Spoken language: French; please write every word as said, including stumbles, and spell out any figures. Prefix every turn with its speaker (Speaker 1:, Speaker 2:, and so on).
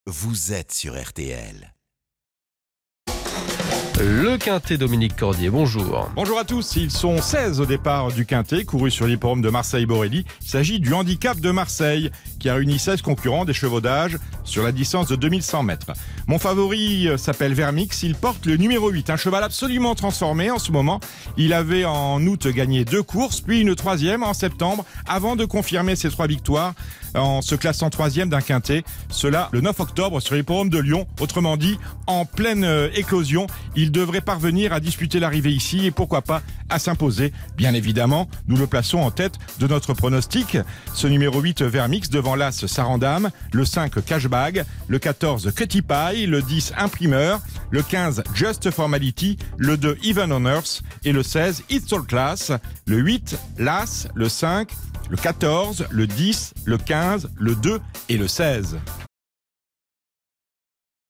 Speaker 1: vous êtes sur R T L.
Speaker 2: Le Quintet, Dominique Cordier, bonjour.
Speaker 3: Bonjour à tous, ils sont seize au départ du Quintet, couru sur l'hippodrome de Marseille-Borelli. Il s'agit du handicap de Marseille, qui a réuni seize concurrents des chevaux d'âge sur la distance de deux mille cent mètres. Mon favori s'appelle Vermix, il porte le numéro huit, un cheval absolument transformé en ce moment. Il avait en août gagné deux courses, puis une troisième en septembre, avant de confirmer ses trois victoires en se classant troisième d'un Quintet. Cela le neuf octobre sur l'hippodrome de Lyon, autrement dit, en pleine éclosion. Il devrait parvenir à disputer l'arrivée ici et pourquoi pas à s'imposer. Bien évidemment, nous le plaçons en tête de notre pronostic. Ce numéro huit Vermix devant l'As Sarandam, le cinq Cashbag, le quatorze Cutty Pie, le dix Imprimeur, le quinze Just Formality, le deux Even on Earth et le seize It's All Class, le huit l'As, le cinq, le quatorze, le dix, le quinze, le deux et le seize.